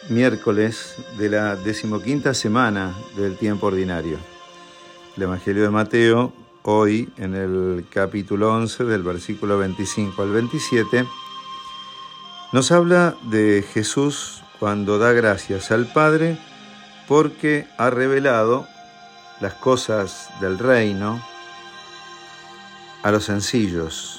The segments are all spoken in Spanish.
Miércoles de la 15ª semana del tiempo ordinario. El Evangelio de Mateo, hoy en el capítulo 11, del versículo 25 al 27, nos habla de Jesús cuando da gracias al Padre porque ha revelado las cosas del reino a los sencillos.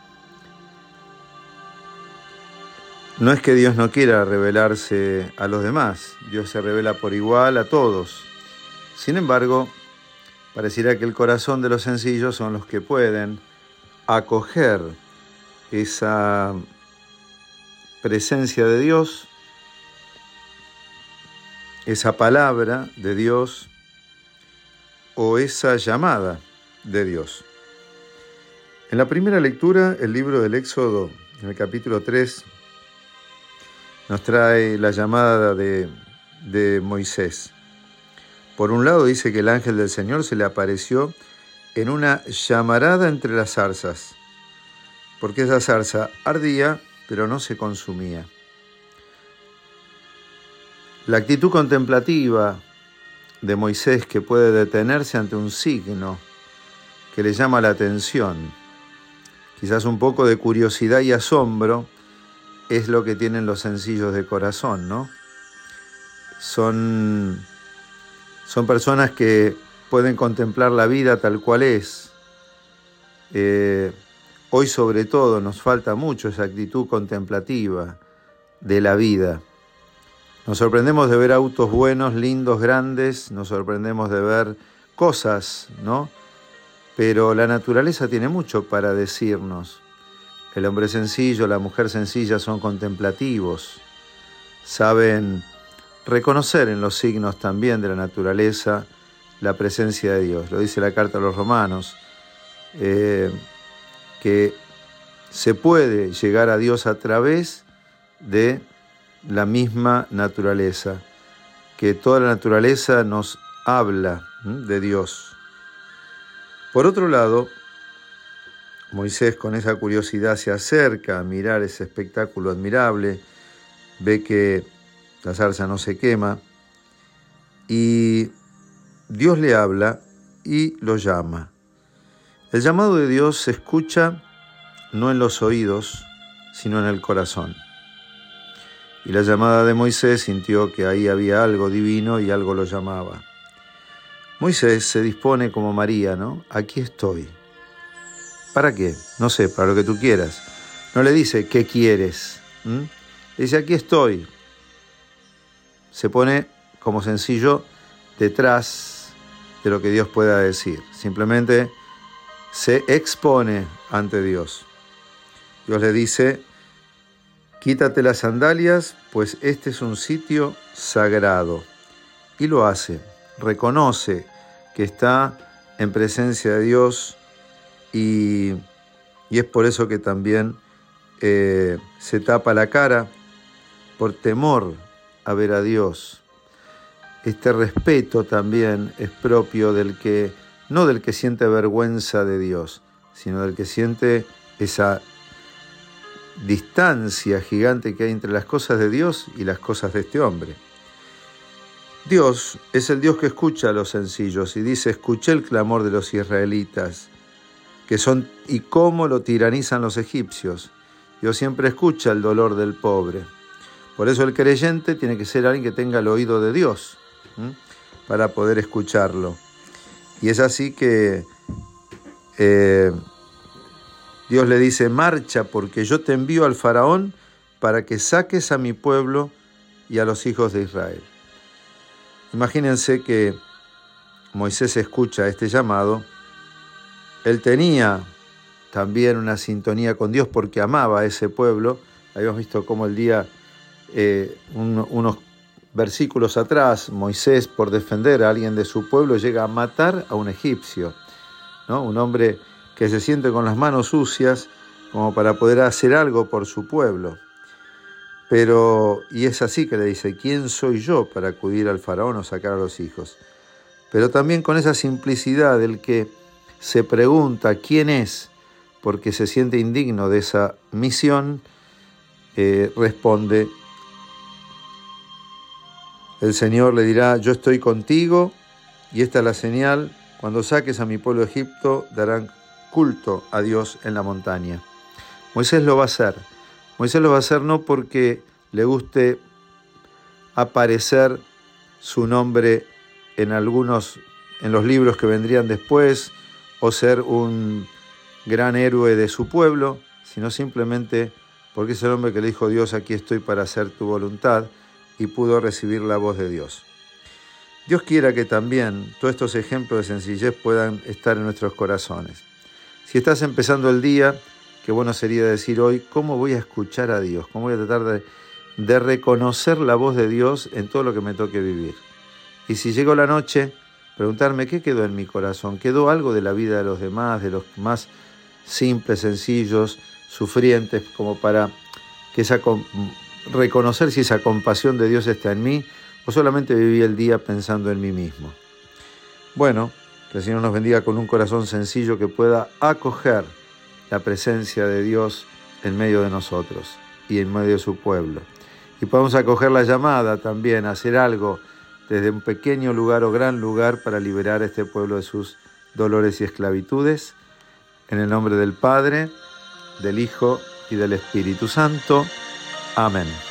No es que Dios no quiera revelarse a los demás, Dios se revela por igual a todos. Sin embargo, pareciera que el corazón de los sencillos son los que pueden acoger esa presencia de Dios, esa palabra de Dios o esa llamada de Dios. En la primera lectura, el libro del Éxodo, en el capítulo 3, nos trae la llamada de Moisés. Por un lado dice que el ángel del Señor se le apareció en una llamarada entre las zarzas, porque esa zarza ardía, pero no se consumía. La actitud contemplativa de Moisés, que puede detenerse ante un signo que le llama la atención, quizás un poco de curiosidad y asombro, es lo que tienen los sencillos de corazón, ¿no? Son personas que pueden contemplar la vida tal cual es. Hoy sobre todo nos falta mucho esa actitud contemplativa de la vida. Nos sorprendemos de ver autos buenos, lindos, grandes, nos sorprendemos de ver cosas, ¿no? Pero la naturaleza tiene mucho para decirnos. El hombre sencillo, la mujer sencilla son contemplativos, saben reconocer en los signos también de la naturaleza la presencia de Dios. Lo dice la carta a los Romanos, que se puede llegar a Dios a través de la misma naturaleza, que toda la naturaleza nos habla de Dios. Por otro lado, Moisés con esa curiosidad se acerca a mirar ese espectáculo admirable, ve que la zarza no se quema y Dios le habla y lo llama. El llamado de Dios se escucha no en los oídos, sino en el corazón. Y la llamada de Moisés sintió que ahí había algo divino y algo lo llamaba. Moisés se dispone como María, ¿no? Aquí estoy. ¿Para qué? No sé, para lo que tú quieras. No le dice, ¿qué quieres? Le dice, aquí estoy. Se pone como sencillo detrás de lo que Dios pueda decir. Simplemente se expone ante Dios. Dios le dice, quítate las sandalias, pues este es un sitio sagrado. Y lo hace. Reconoce que está en presencia de Dios. Y es por eso que también se tapa la cara por temor a ver a Dios. Este respeto también es propio no del que siente vergüenza de Dios, sino del que siente esa distancia gigante que hay entre las cosas de Dios y las cosas de este hombre. Dios es el Dios que escucha a los sencillos y dice, escuché el clamor de los israelitas, que son y cómo lo tiranizan los egipcios. Dios siempre escucha el dolor del pobre. Por eso el creyente tiene que ser alguien que tenga el oído de Dios, para poder escucharlo. Y es así que Dios le dice, marcha porque yo te envío al faraón para que saques a mi pueblo y a los hijos de Israel. Imagínense que Moisés escucha este llamado. Él tenía también una sintonía con Dios porque amaba a ese pueblo. Habíamos visto cómo unos versículos atrás, Moisés, por defender a alguien de su pueblo, llega a matar a un egipcio, ¿no? Un hombre que se siente con las manos sucias como para poder hacer algo por su pueblo. Y es así que le dice, ¿quién soy yo para acudir al faraón o sacar a los hijos? Pero también con esa simplicidad del que se pregunta quién es, porque se siente indigno de esa misión, responde, El Señor le dirá: yo estoy contigo, y esta es la señal: cuando saques a mi pueblo de Egipto, darán culto a Dios en la montaña. Moisés lo va a hacer. Moisés lo va a hacer no porque le guste aparecer su nombre en los libros que vendrían después, o ser un gran héroe de su pueblo, sino simplemente porque es el hombre que le dijo: Dios, aquí estoy para hacer tu voluntad, y pudo recibir la voz de Dios. Dios quiera que también todos estos ejemplos de sencillez puedan estar en nuestros corazones. Si estás empezando el día, qué bueno sería decir hoy: ¿cómo voy a escuchar a Dios? ¿Cómo voy a tratar de reconocer la voz de Dios en todo lo que me toque vivir? Y si llegó la noche, preguntarme: ¿qué quedó en mi corazón? ¿Quedó algo de la vida de los demás, de los más simples, sencillos, sufrientes, como para que reconocer si esa compasión de Dios está en mí, o solamente viví el día pensando en mí mismo? Bueno, que el Señor nos bendiga con un corazón sencillo que pueda acoger la presencia de Dios en medio de nosotros y en medio de su pueblo. Y podamos acoger la llamada también a hacer algo desde un pequeño lugar o gran lugar para liberar a este pueblo de sus dolores y esclavitudes. En el nombre del Padre, del Hijo y del Espíritu Santo. Amén.